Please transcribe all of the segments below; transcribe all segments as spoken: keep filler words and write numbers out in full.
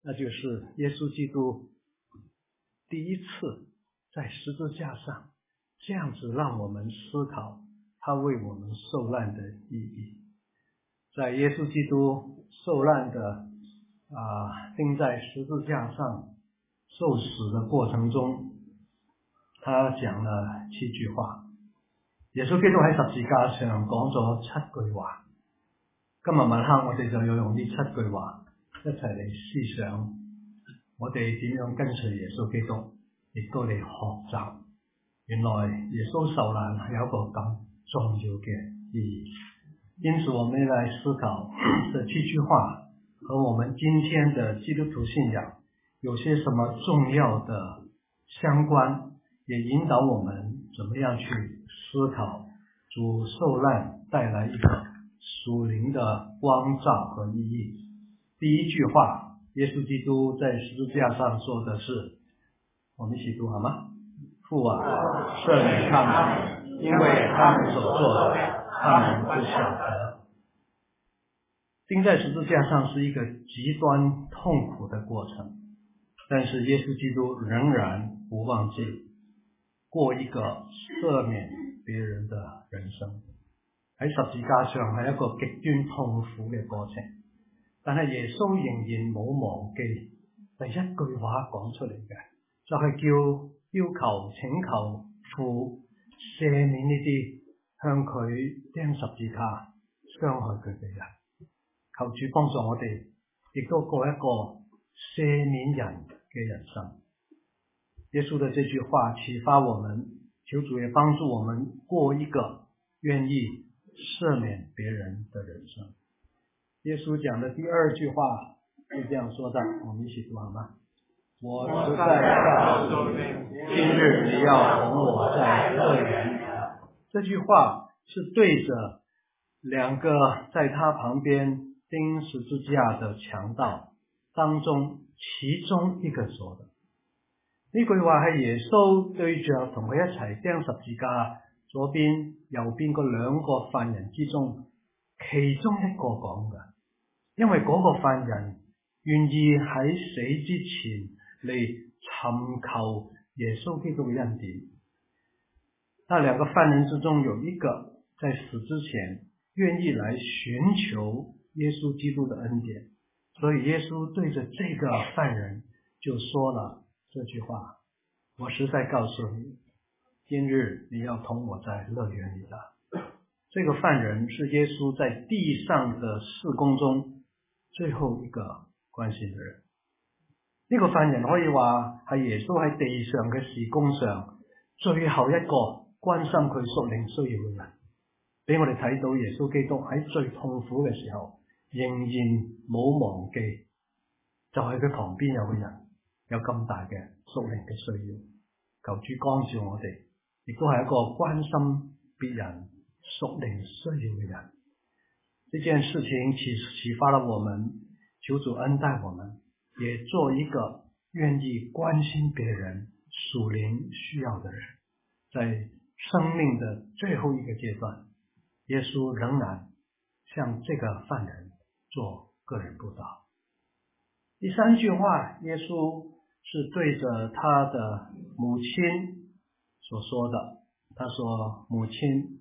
那就是耶稣基督第一次在十字架上这样子让我们思考他为我们受难的意义。在耶稣基督受难的啊钉在十字架上受死的过程中，他講了七句話。耶穌基督喺十字架上講咗七句話。今日晚黑我哋就要用呢七句話一齊嚟思想，我哋點樣跟隨耶穌基督，亦都嚟學習。原來耶穌受難係有一個咁重要嘅意義。因此我們來思考這七句話和我們今天的基督徒信仰有些什麼重要的相關，也引導我們怎麼樣去思考主受難帶來一個屬靈的光照和意義。第一句話，耶穌基督在十字架上說的是，我們一起讀好嗎？父啊，赦免他們，因為他們所做的，他們不曉得。釘在十字架上是一個極端痛苦的過程，但是耶穌基督仍然不忘記過一個赦免別人的人生。喺十字架上係一個極端痛苦嘅過程，但係耶穌仍然冇忘記第一句話講出嚟嘅，就係叫要求請求父赦免呢啲向佢釘十字架傷害佢嘅人。求主幫助我哋，亦都過一個赦免人嘅人生。耶穌的這句話啟發我們，求主也幫助我們過一個願意赦免別人的人生。耶穌講的第二句話是這樣說的，我們一起讀好嗎？我實在告訴你，今日你要同我在樂園裡。這句話是對着兩個在他旁邊釘十字架的強盜當中其中一個說的。呢句話係耶穌對着同佢一齊釘十字架左邊右邊嗰兩個犯人之中其中一個講嘅，因為嗰個犯人願意喺死之前嚟尋求耶穌基督嘅恩典。那兩個犯人之中有一個在死之前願意來尋求耶穌基督的恩典，所以耶穌對着這個犯人就說了這句話，我實在告訴你，今日你要同我在樂園裡了。這個犯人是耶穌在地上的事工中最後一個關心的人。呢個犯人可以話係耶穌喺地上嘅事工上最後一個關心佢屬靈需要嘅人，俾我哋睇到耶穌基督喺最痛苦嘅時候仍然冇忘記，就係佢旁邊有個人有咁大嘅屬靈嘅需要。求主光照我哋，亦都係一個關心別人屬靈需要嘅人。這件事情啟啟發了我們，求主恩待我們，也做一個願意關心別人屬靈需要的人。在生命的最後一個階段，耶穌仍然向這個犯人做個人佈道。第三句話，耶穌是對着他的母親所說的。他說，母親，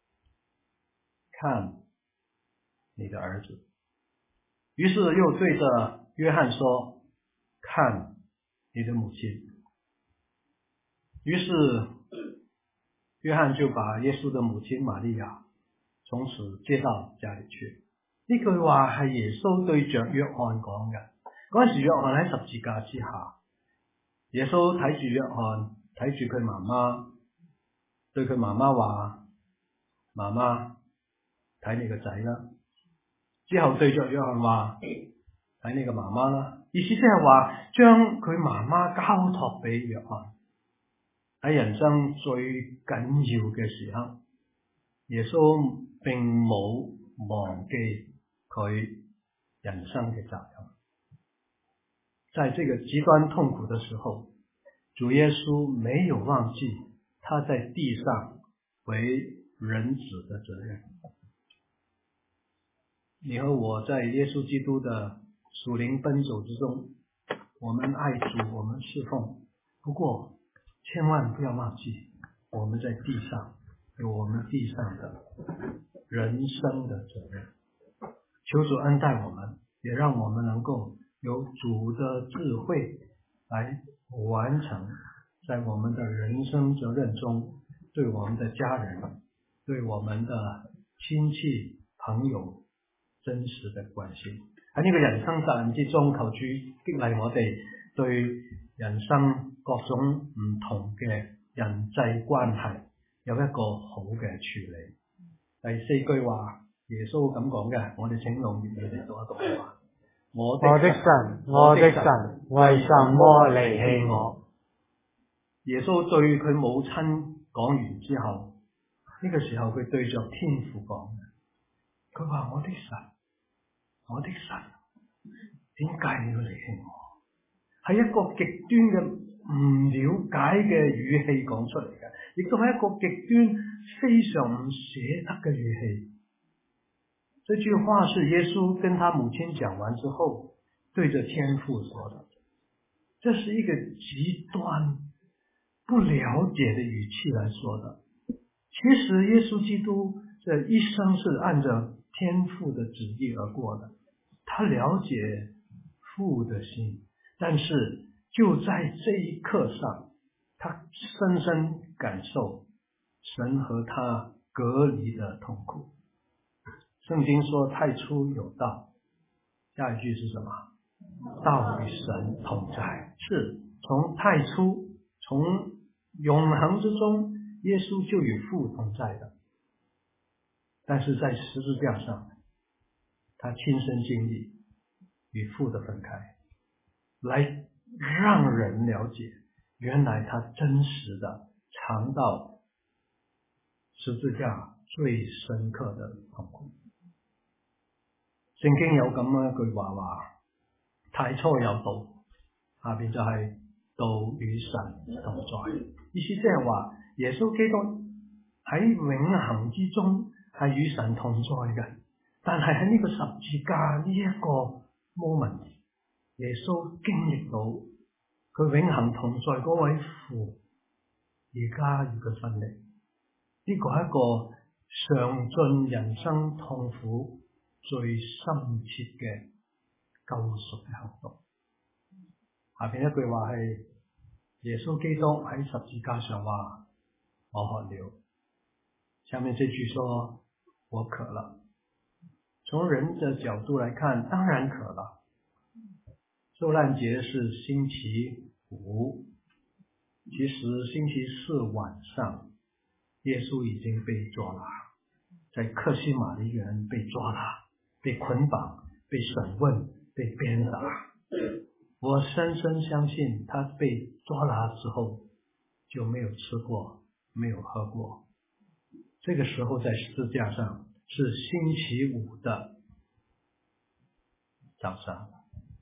看你的兒子。於是又對着約翰說，看你的母親。於是約翰就把耶穌的母親瑪利亞從此接到家裏去。呢句話係耶穌對着約翰講嘅。嗰陣時約翰喺十字架之下，耶穌睇住約翰，睇住佢媽媽，對佢媽媽話，媽媽，睇你個仔啦。之後對着約翰話，睇你個媽媽啦。意思即係話將佢媽媽交託俾約翰。喺人生最緊要嘅時刻，耶穌並冇忘記佢人生嘅責任。在這個極端痛苦的時候，主耶穌沒有忘記他在地上為人子的責任。你和我在耶穌基督的屬靈奔走之中， 我们爱主，我们侍奉，不过千万不要忘记我们在地上有我们地上的人生的责任。求主恩待我们，也让我们能够有主的智慧来完成在我们的人生责任中对我们的家人，对我们的亲戚朋友真實嘅關係。喺呢個人生責任之中，求主激勵我哋對人生各種唔同嘅人際關係有一個好嘅處理。第四句話，耶穌咁講嘅，我哋請用粵語嚟讀一讀話：我的神，我的神，為什麼離棄我？耶穌對佢母親講完之後，呢、這個時候佢對着天父講嘅，佢話：我的神，我的神，點解你要離棄我？係一個極端嘅唔了解嘅語氣講出嚟嘅，亦都係一個極端非常唔捨得嘅語氣。這句話是耶穌跟他母親講完之後，對着天父說的。這是一個極端不了解的語氣來說的。其實耶穌基督這一生是按照天父的旨意而過的，他了解父的心，但是就在這一刻上，他深深感受神和他隔離的痛苦。聖經說太初有道，下一句是什麼？道與神同在。是從太初，從永恆之中，耶穌就與父同在的。但是在十字架上，他親身經歷與父的分開，來讓人了解，原來他真實的嘗到十字架最深刻的痛苦。聖經有咁樣一句話話：太初有道，下邊就係道與神同在。意思即係話，耶穌基督喺永恆之中係與神同在嘅，但係喺呢個十字架呢一個 moment， 耶穌經歷到佢永恆同在嗰位父，而家與佢分離。呢個係一個嘗盡人生痛苦最深切嘅救贖嘅行動。下邊一句話係耶穌基督喺十字架上話：我渴了。下面這句說：我渴了。從人的角度來看，當然渴了。受難節是星期五，其實星期四晚上，耶穌已經被捉了，在客西馬尼園被抓了，被捆綁，被審問，被鞭打。我深深相信他被抓了之後就沒有吃過，沒有喝過。這個時候在十字架上是星期五的早上，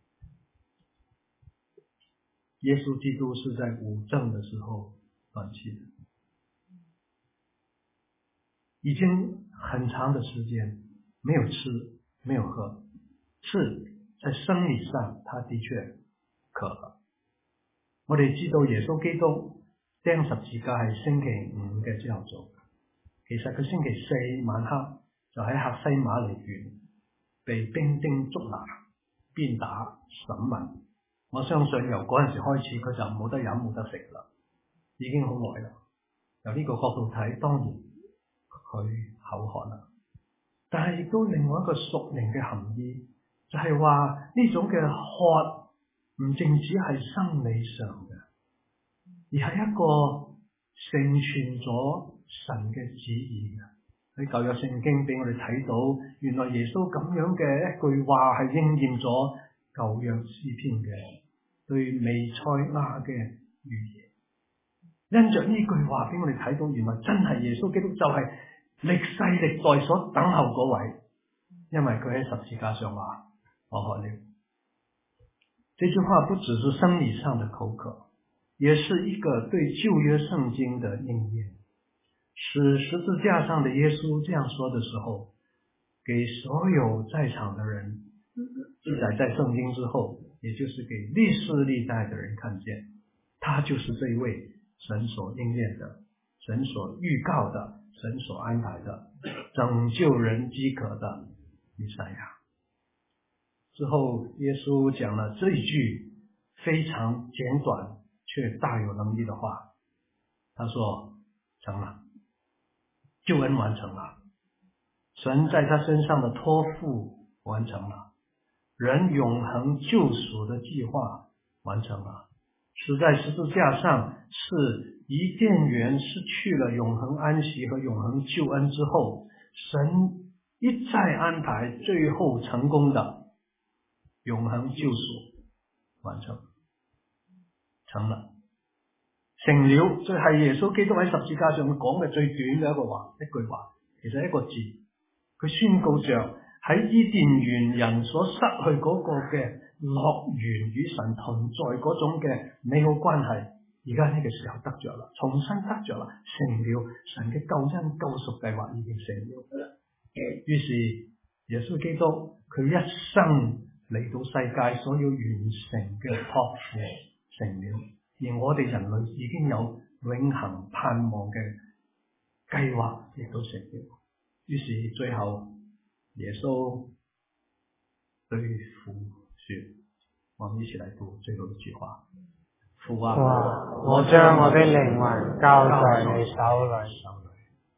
耶穌基督是在午正的時候斷氣的，已經很長的時間沒有吃沒有喝，是在生理上他的確渴了。我哋知道耶穌基督釘十字架係星期五嘅朝早，其實佢星期四晚黑就喺客西馬尼園被兵丁捉拿、鞭打、審問。我相信由嗰陣時開始，佢就冇得飲冇得食啦，已經好耐啦。由呢個角度睇，當然佢口渴啦。但係亦都另外一個屬靈嘅含義，就係話呢種嘅渴唔淨止係生理上嘅，而係一個成全咗神嘅旨意嘅。喺舊約聖經俾我哋睇到，原來耶穌咁樣嘅一句話係應驗咗舊約詩篇嘅對彌賽亞嘅預言。因着呢句話俾我哋睇到，原來真係耶穌基督就係歷世歷代所等候嗰位，因為佢喺十字架上話：我渴了。這句話不只是生理上的口渴，也是一個對舊約聖經的應驗。使十字架上的耶穌這樣說的時候，給所有在場的人記載在聖經之後， 也就是给历世历代的人看见，他就是这一位神所应验的、神所预告的、神所安排的拯救人饥渴的弥赛亚。之后耶稣讲了这一句非常简短却大有能力的话，他说成了，救恩完成了，神在他身上的托付完成了，人永恒救赎的计划完成了，死在十字架上是伊甸园失去了永恒安息和永恒救恩之后，神一再安排最后成功的永恒救赎完成，成了，成了，就係耶穌基督喺十字架上講嘅最短嘅一個話，一句話，其實一個字，佢宣告着喺伊甸園人所失去嗰個嘅樂園與神同在嗰種嘅美好關係，而家呢個時候得着啦，重新得着啦，成了，神嘅救恩救贖計劃已經成了。於是耶穌基督佢一生嚟到世界所要完成嘅託付成了，而我哋人類已經有永恆盼望嘅計劃亦都成了。於是最後耶穌對父說，我們一起來讀最後一句話，父啊， 我將我的靈魂交在你手裏。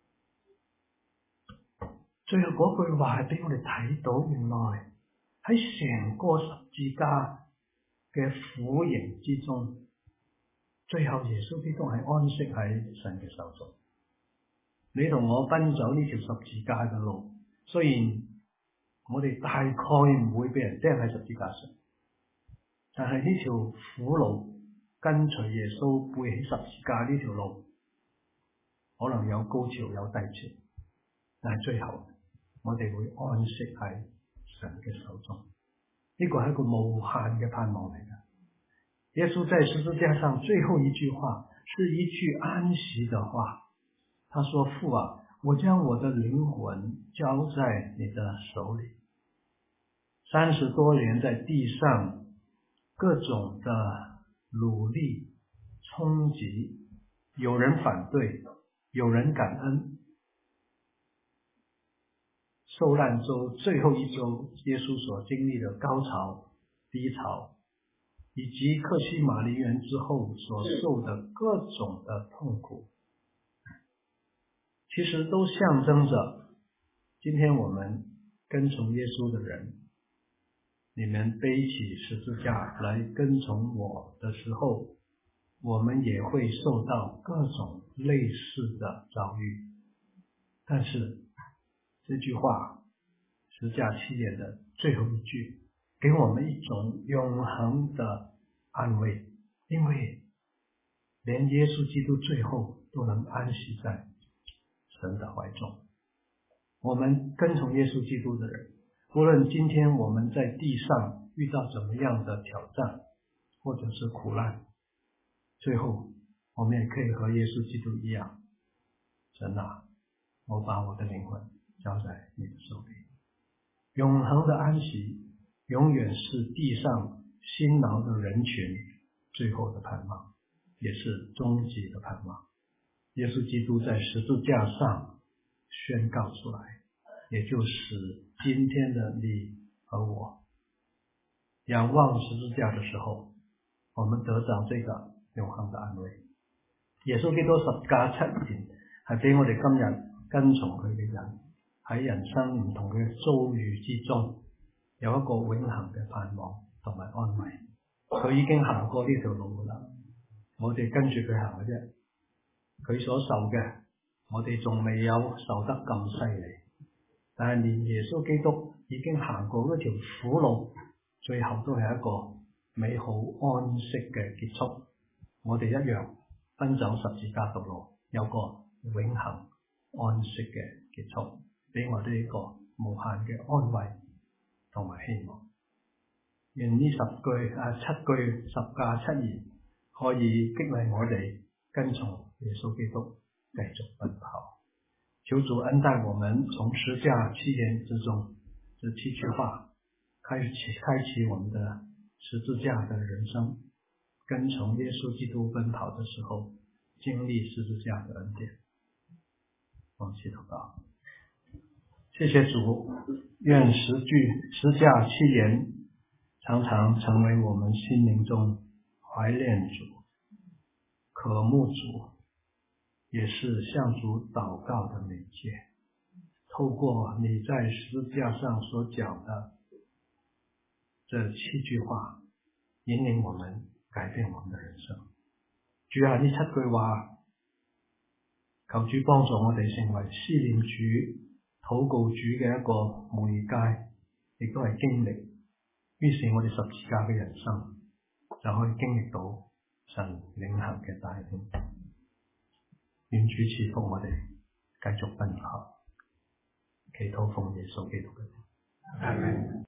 最後嗰句話係俾我哋睇到，原來喺成個十字架嘅苦刑之中，最後耶穌基督係安息喺神嘅手中。你同我奔走呢條十字架嘅路，雖然我哋大概唔會俾人釘喺十字架上，但係呢條苦路跟隨耶穌背起十字架呢條路，可能有高潮有低潮，但係最後我哋會安息喺神嘅手中。呢個係一個無限嘅盼望嚟嘅。耶穌在十字架上最後一句話是一句安息的話，他說，父啊，我將我的靈魂交在你的手裏。三十多年在地上各種的努力衝擊，有人反對，有人感恩。受難週最後一週，耶穌所經歷的高潮、低潮，以及客西馬尼園之後所受的各種的痛苦，其實都象徵着今天我們跟從耶穌的人，你們背起十字架來跟從我的時候，我們也會受到各種類似的遭遇。但是這句話，十架七言的最後一句，給我們一種永恆的安慰，因為連耶穌基督最後都能安息在神的懷中。我們跟從耶穌基督的人，無論今天我們在地上遇到怎麼樣的挑戰或者是苦難，最後我們也可以和耶穌基督一樣，神啊，我把我的靈魂交在你的手裏。永恆的安息永遠是地上辛勞的人群最後的盼望，也是終極的盼望。耶穌基督在十字架上宣告出來，也就使今天的你和我仰望十字架的時候，我們得到這個永恆的安慰。耶穌基督十架七言係俾我哋今日跟從佢嘅人喺人生唔同嘅遭遇之中，有一個永恆嘅盼望同埋安慰。佢已經行過呢條路噶啦，我哋跟住佢行嘅啫。佢所受嘅，我哋仲未有受得咁犀利，但係連耶穌基督已經行過嗰條苦路，最後都係一個美好安息嘅結束。我哋一樣奔走十字架道路，有個永恆安息嘅結束，俾我哋一個無限嘅安慰同埋希望。願呢十句啊七句十架七言可以激勵我哋跟從耶穌基督繼續奔跑。求主恩待我們，從十架七言之中，這七句話開啟開啟我們的十字架的人生，跟从耶稣基督奔跑的时候，经历十字架的恩典。我们祈祷告。谢谢主，愿十句十架七言常常成为我们心灵中怀念主、渴慕主，也是向主祷告的媒介。透过你在十字架上所讲的这七句话，引领我们改变我们的人生。主啊，呢七句話，求主幫助我哋成為思念主、禱告主嘅一個媒介，亦都係經歷。於是我哋十字架嘅人生就可以經歷到神領行嘅帶領。願主賜福我哋，繼續奔跑，祈禱奉耶穌基督嘅名。阿們。